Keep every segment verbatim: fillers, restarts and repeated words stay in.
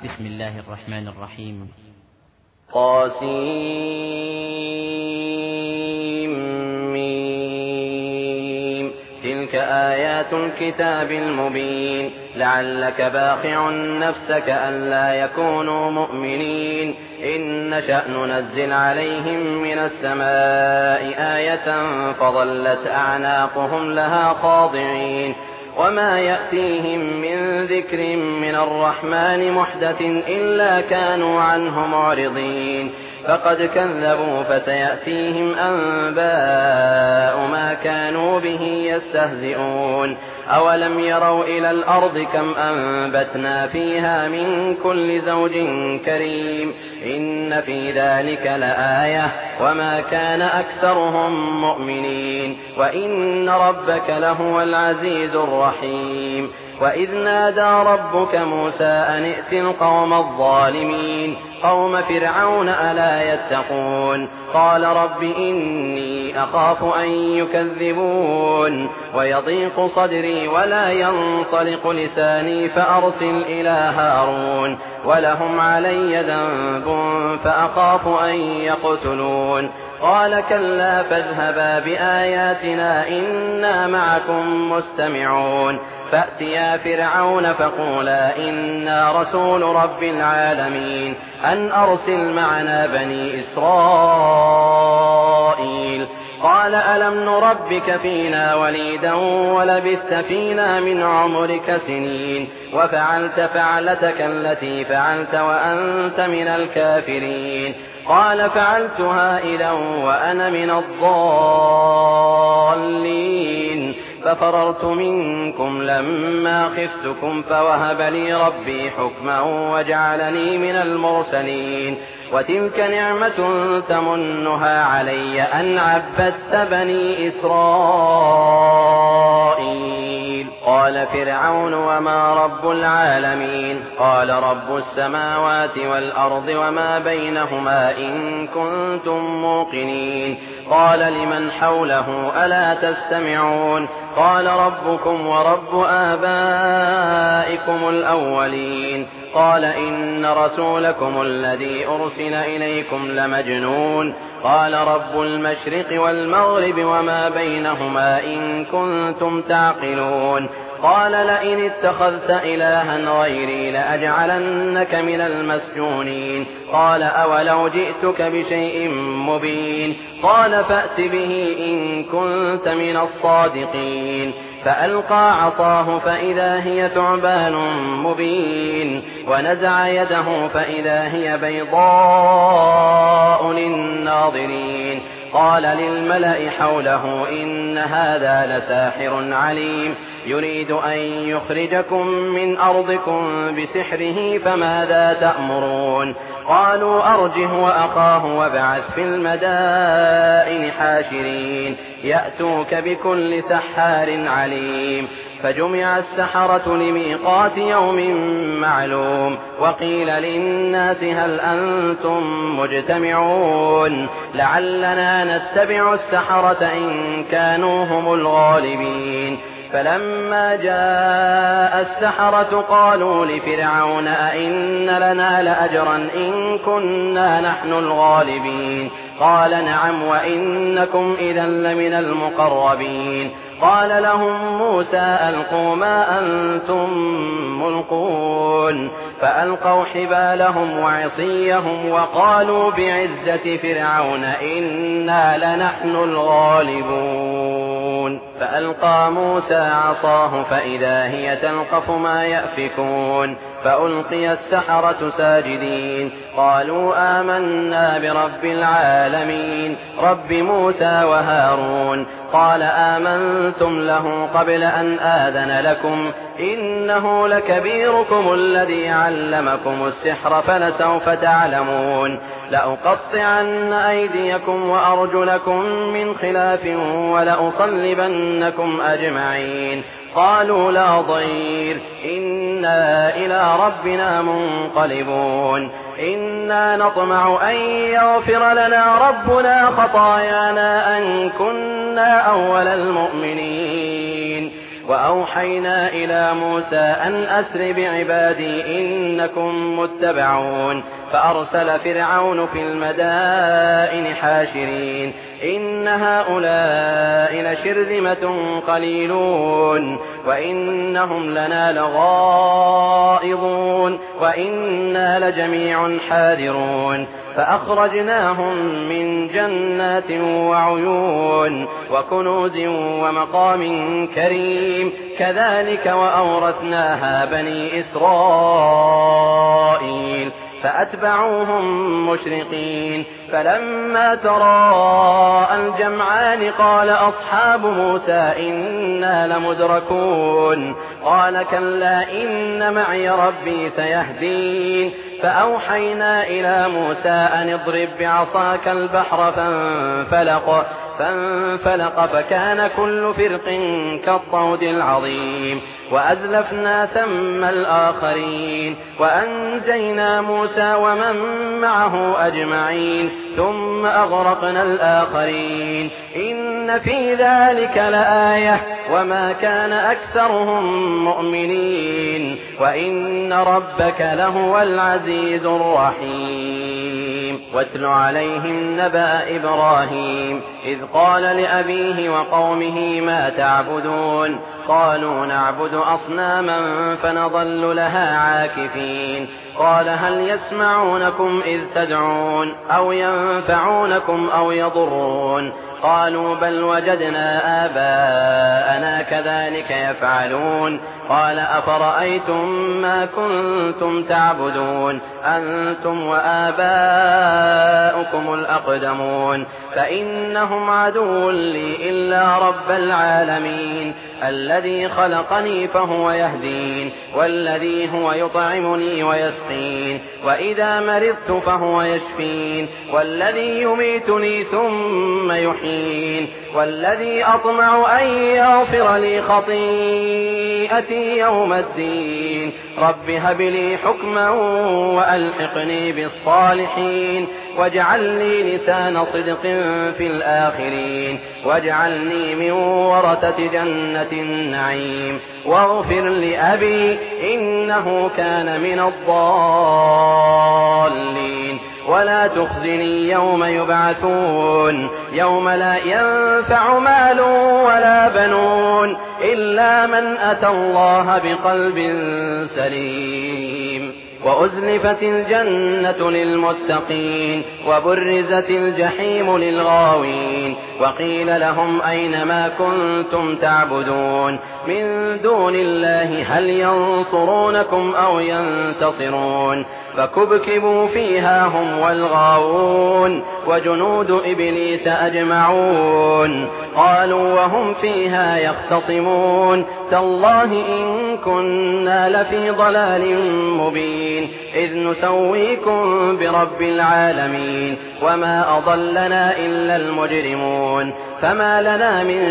بسم الله الرحمن الرحيم. طاسيم. تلك آيات الكتاب المبين. لعلك باخع نفسك ألا يكونوا مؤمنين. إن نشأ ننزل عليهم من السماء آية فظلت أعناقهم لها خاضعين. وما يأتيهم من ذكر من الرحمن محدث إلا كانوا عنه معرضين. فقد كذبوا فسيأتيهم أنباء ما كانوا به يستهزئون. أولم يروا إلى الأرض كم أنبتنا فيها من كل زوج كريم. إن في ذلك لآية وما كان أكثرهم مؤمنين. وإن ربك لهو العزيز الرحيم. وإذ نادى ربك موسى أن ائت القوم الظالمين قوم فرعون ألا يتقون. قال رب إني أخاف أن يكذبون ويضيق صدري ولا ينطلق لساني فأرسل إلى هارون ولهم علي ذنب فأخاف أن يقتلون. قال كلا فاذهبا بآياتنا إنا معكم مستمعون. فأتيا فرعون فقولا إنا رسول رب العالمين أن أرسل معنا بني إسرائيل. قال ألم نربك فينا وليدا ولبثت فينا من عمرك سنين وفعلت فعلتك التي فعلت وأنت من الكافرين. قال فعلتها إذا وأنا من الضالين ففررت منكم لما خفتكم فوهب لي ربي حكما وجعلني من المرسلين. وتلك نعمة تمنها علي أن عبدت بني إسرائيل. قال فرعون وما رب العالمين. قال رب السماوات والأرض وما بينهما إن كنتم موقنين. قال لمن حوله ألا تستمعون. قال ربكم ورب آبائكم الأولين. قال إن رسولكم الذي أرسل إليكم لمجنون. قال رب المشرق والمغرب وما بينهما إن كنتم تعقلون. قال لئن اتخذت إلها غيري لأجعلنك من المسجونين. قال أولو جئتك بشيء مبين. قال فأت به إن كنت من الصادقين. فألقى عصاه فإذا هي ثعبان مبين. ونزع يده فإذا هي بيضاء للناظرين. قال للملأ حوله إن هذا لساحر عليم يريد أن يخرجكم من أرضكم بسحره فماذا تأمرون. قالوا أرجه وأخاه وابعث في المدائن حاشرين يأتوك بكل سحار عليم. فجمع السحرة لميقات يوم معلوم. وقيل للناس هل أنتم مجتمعون لعلنا نتبع السحرة إن كانوا هم الغالبين. فلما جاء السحرة قالوا لفرعون أئن لنا لأجرا إن كنا نحن الغالبين. قال نعم وإنكم إذا لمن المقربين. قال لهم موسى ألقوا ما أنتم ملقون. فألقوا حبالهم وعصيهم وقالوا بعزة فرعون إنا لنحن الغالبون. فألقى موسى عصاه فإذا هي تلقف ما يأفكون. فألقي السحرة ساجدين قالوا آمنا برب العالمين رب موسى وهارون. قال آمنتم له قبل أن آذن لكم إنه لكبيركم الذي علمكم السحر فلسوف تعلمون. لأقطعن أيديكم وأرجلكم من خلاف ولأصلبنكم أجمعين. قالوا لا ضير إنا إلى ربنا منقلبون. إنا نطمع أن يغفر لنا ربنا خطايانا أن كنا أول المؤمنين. وأوحينا إلى موسى أن أسر بعبادي إنكم متبعون فأرسل فرعون في المدائن حاشرين إن هؤلاء لشرذمة قليلون وإنهم لنا لغائظون وإنا لجميع حاذرون فأخرجناهم من جنات وعيون وكنوز ومقام كريم كذلك وأورثناها بني إسرائيل فأتبعوهم مشرقين فلما تراءى الجمعان قال أصحاب موسى إنا لمدركون قال كلا إن معي ربي سيهدين فأوحينا إلى موسى أن اضرب بعصاك البحر فانفلق فانفلق فكان كل فرق كالطود العظيم وأزلفنا ثم الآخرين وأنجينا موسى ومن معه أجمعين ثم أغرقنا الآخرين إن في ذلك لآية وما كان أكثرهم مؤمنين وإن ربك لهو العزيز الرحيم واتل عليهم نبأ إبراهيم إذ قال لأبيه وقومه ما تعبدون قالوا نعبد أصناما فنظل لها عاكفين قال هل يسمعونكم إذ تدعون أو ينفعونكم أو يضرون قالوا بل وجدنا آباءنا كذلك يفعلون قال أفرأيتم ما كنتم تعبدون أنتم وآباؤكم الأقدمون فإنهم عدو لي إلا رب العالمين الذي خلقني فهو يهدين والذي هو يطعمني ويسقين وإذا مرضت فهو يشفين والذي يميتني ثم يحيين والذي أطمع أن يغفر لي خطيئتي يوم الدين رب هب لي حكما وألحقني بالصالحين واجعل لي لسان صدق في الآخرين واجعلني من ورثة جنة النعيم واغفر لأبي إنه كان من الضالين ولا تخزني يوم يبعثون يوم لا ينفع مال ولا بنون إلا من أتى الله بقلب سليم وأزلفت الجنة للمتقين وبرزت الجحيم للغاوين وقيل لهم أين ما كنتم تعبدون من دون الله هل ينصرونكم أو ينتصرون فكبكبوا فيها هم والغاوون وجنود إبليس أجمعون قالوا وهم فيها يختصمون تالله إن كنا لفي ضلال مبين إذ نسويكم برب العالمين وما أضلنا إلا المجرمون فما لنا من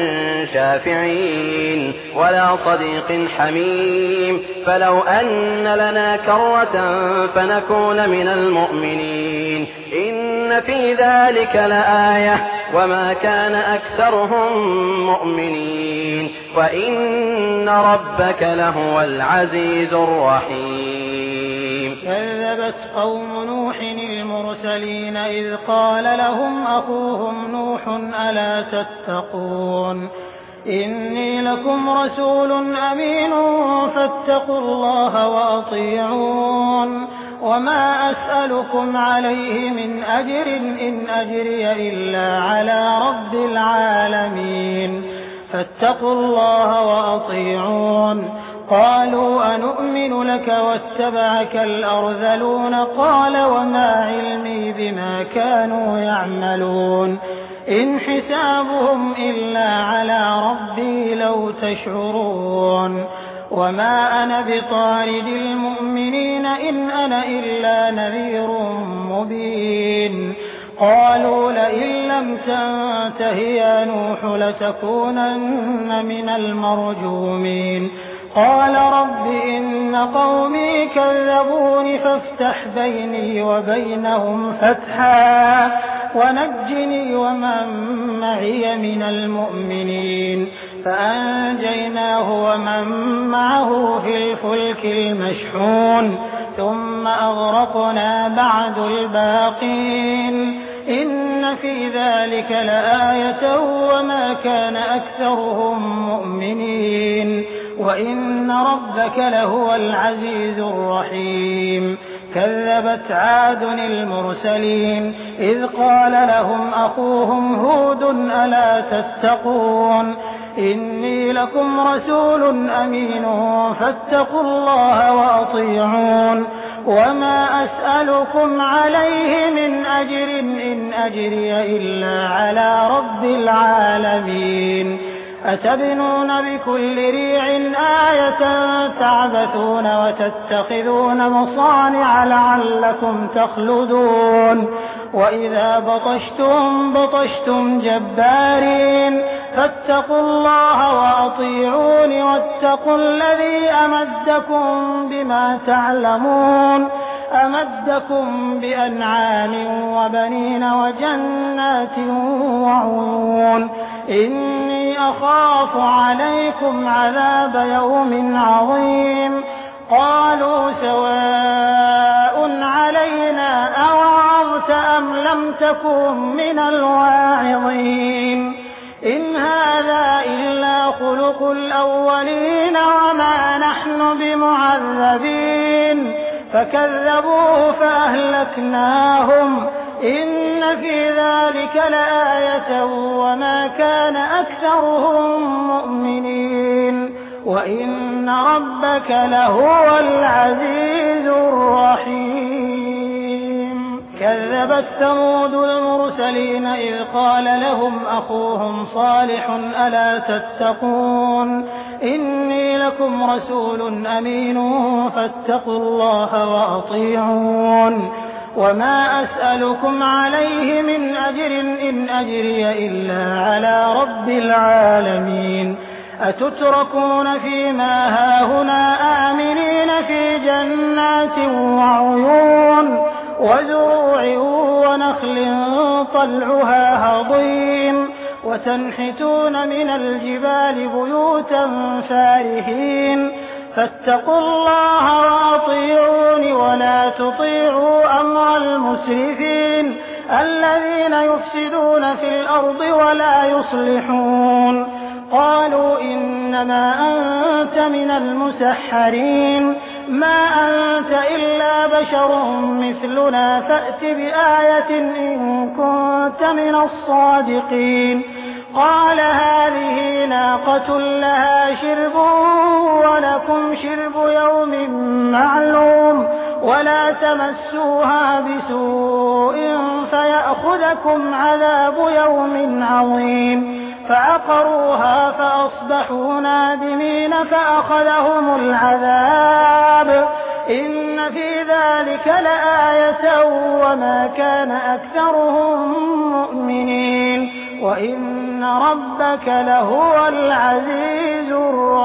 شافعين ولا صديق حميم فلو أن لنا كرة فنكون من المؤمنين إن في ذلك لآية وما كان أكثرهم مؤمنين وإن ربك لهو العزيز الرحيم كذبت قوم نوح المرسلين إذ قال لهم أخوهم نوح ألا تتقون إني لكم رسول أمين فاتقوا الله وأطيعون وما أسألكم عليه من أجر إن أجري إلا على رب العالمين فاتقوا الله وأطيعون قالوا أنؤمن لك واتبعك الأرذلون قال وما علمي بما كانوا يعملون إن حسابهم إلا على ربي لو تشعرون وما أنا بطارد المؤمنين إن أنا إلا نذير مبين قالوا لئن لم تنته يا نوح لتكونن من المرجومين قال رب إن قومي كذبون فافتح بيني وبينهم فتحا ونجني ومن معي من المؤمنين فأنجيناه ومن معه في الفلك المشحون ثم أغرقنا بعد الباقين إن في ذلك لآية وما كان أكثرهم مؤمنين وإن ربك لهو العزيز الرحيم كذبت عاد المرسلين إذ قال لهم أخوهم هود ألا تتقون إني لكم رسول أمين فاتقوا الله وأطيعون وما أسألكم عليه من أجر إن أجري إلا على رب العالمين أتبنون بكل ريع آية تعبثون وتتخذون مصانع لعلكم تخلدون وإذا بطشتم بطشتم جبارين فاتقوا الله وأطيعون واتقوا الذي أمدكم بما تعلمون أمدكم بأنعام وبنين وجنات وعيون إني أخاف عليكم عذاب يوم عظيم قالوا سواء علينا أوعظت أم لم تكن من الواعظين إن هذا إلا خلق الأولين وما نحن بمعذبين فكذبوه فأهلكناهم إن في ذلك لآية وما كان أكثرهم مؤمنين وإن ربك لهو العزيز الرحيم كذبت ثمود المرسلين إذ قال لهم أخوهم صالح ألا تتقون إني لكم رسول أمين فاتقوا الله وأطيعون وما أسألكم عليه من أجر إن أجري إلا على رب العالمين أتتركون فيما هاهنا آمنين في جنات وعيون وزروع ونخل طلعها هضيم وتنحتون من الجبال بيوتا فارهين فاتقوا الله وأطيعون ولا تطيعوا أمر المسرفين الذين يفسدون في الأرض ولا يصلحون قالوا إنما أنت من المسحرين ما أنت إلا بشر مثلنا فأت بآية إن كنت من الصادقين قال هذه ناقة لها شرب ولكم شرب يوم معلوم ولا تمسوها بسوء فيأخذكم عذاب يوم عظيم فعقروها فأصبحوا نادمين فأخذهم العذاب إن في ذلك لآية وما كان أكثرهم مؤمنين وإن ربك لهو العزيز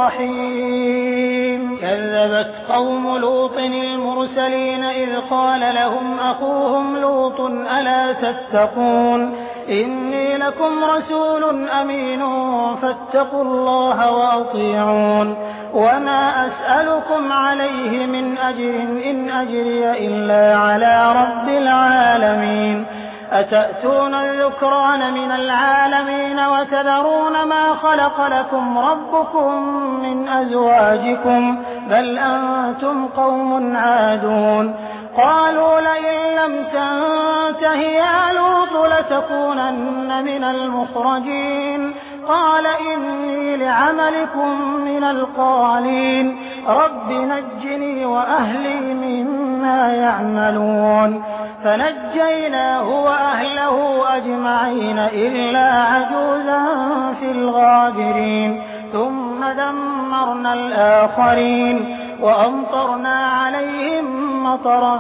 الرحيم كذبت قوم لوط المرسلين إذ قال لهم أخوهم لوط ألا تتقون إني لكم رسول أمين فاتقوا الله وأطيعون وما أسألكم عليه من أجر إن أجري إلا على رب العالمين أتأتون الذكران من العالمين وتذرون ما خلق لكم ربكم من أزواجكم بل أنتم قوم عادون قالوا لئن لم تنته يا لوط لتكونن من المخرجين قال إني لعملكم من القالين رب نجني وأهلي مما يعملون فنجيناه وأهله أجمعين إلا عجوزا في الغابرين ثم دمرنا الآخرين وأمطرنا عليهم مطرا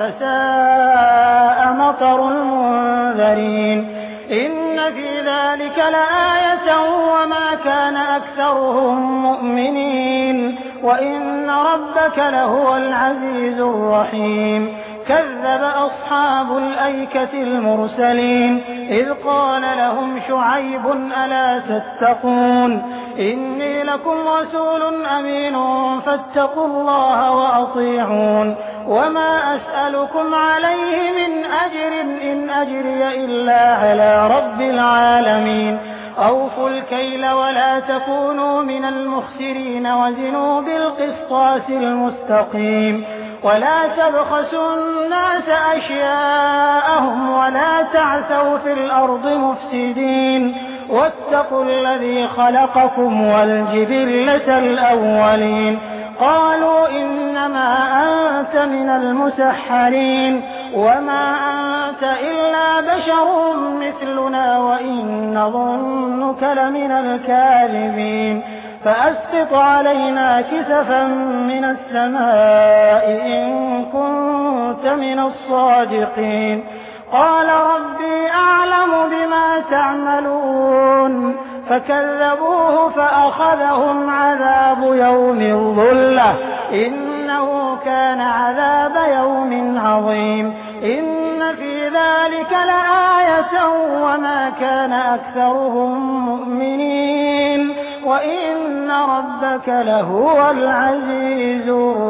فساء مطر المنذرين إن في ذلك لآية وما كان أكثرهم مؤمنين وإن ربك لهو العزيز الرحيم كذب أصحاب الأيكة المرسلين إذ قال لهم شعيب ألا تتقون إني لكم رسول أمين فاتقوا الله وأطيعون وما أسألكم عليه من أجر إن أجري إلا على رب العالمين أوفوا الكيل ولا تكونوا من المخسرين وزنوا بالقسطاس المستقيم ولا تبخسوا الناس أشياءهم ولا تعثوا في الأرض مفسدين واتقوا الذي خلقكم والجبلة الأولين قالوا إنما أنت من المسحرين وما أنت إلا بشر مثلنا وإن نظنك لمن الكاذبين فأسقط علينا كسفا من السماء إن كنت من الصادقين قال ربي أعلم بما تعملون فكذبوه فأخذهم عذاب يوم الظلة إنه كان عذاب يوم عظيم إن في ذلك لآية وما كان أكثرهم مؤمنين وإن ربك لهو العزيز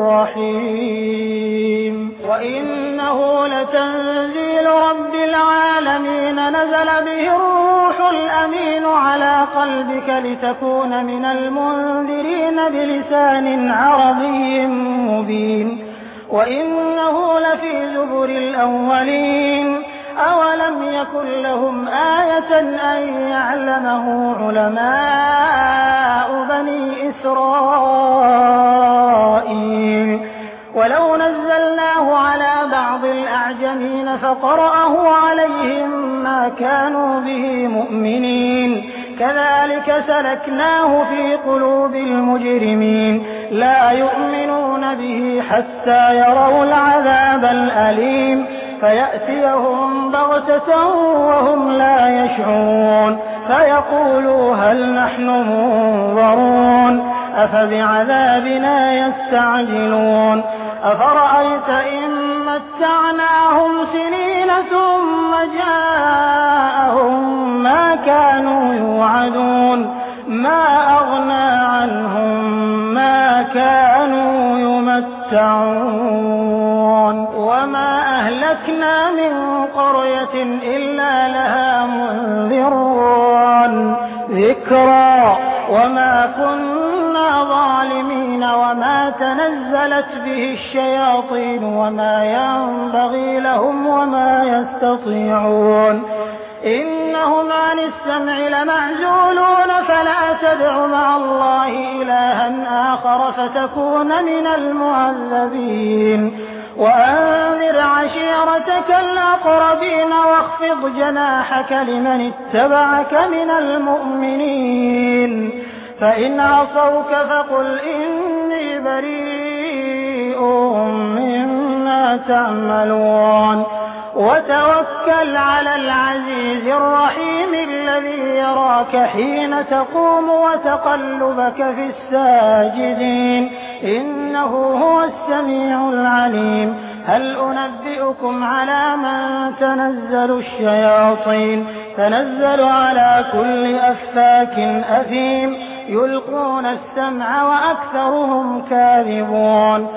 الرحيم وإنه لتنزيل رب العالمين نزل به الروح الأمين على قلبك لتكون من المنذرين بلسان عربي مبين وإنه لفي زبر الأولين أولم يكن لهم آية أن يعلمه علماء بني إسرائيل ولو نزلناه على بعض الأعجمين فقرأه عليهم ما كانوا به مؤمنين كذلك سلكناه في قلوب المجرمين لا يؤمنون به حتى يروا العذاب الأليم فيأتيهم بغتة وهم لا يشعرون فيقولوا هل نحن منظرون أفبعذابنا يستعجلون أفرأيت إن متعناهم سنين ثم جاءهم ما كانوا يوعدون ما أغنى عنهم ما كانوا يمتعون وما أهلكنا من قرية إلا لها منذرون ذكرى وما كنا ظالمين وما تنزلت به الشياطين وما ينبغي لهم وما يستطيعون إنهم عن السمع لمعزولون فلا تدع مع الله إلها آخر فتكون من المعذبين وأنذر عشيرتك الأقربين واخفض جناحك لمن اتبعك من المؤمنين فإن عصوك فقل إني بريء مما تعملون وتوكل على العزيز الرحيم الذي يراك حين تقوم وتقلبك في الساجدين إنه هو السميع العليم هل أنبئكم على من تنزل الشياطين تنزل على كل أفاك أثيم يلقون السمع وأكثرهم كاذبون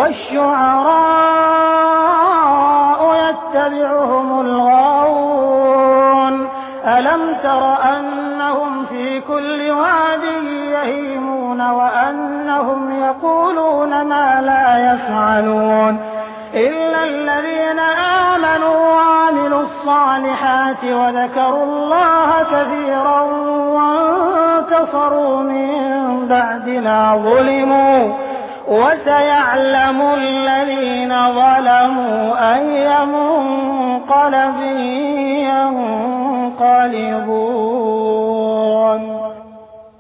والشعراء يتبعهم الغاوون ألم تر أنهم في كل واد يهيمون وأنهم يقولون ما لا يفعلون إلا الذين آمنوا وعملوا الصالحات وذكروا الله كثيرا وانتصروا من بعد ما ظلموا وسيعلم الذين ظلموا أي منقلب ينقلبون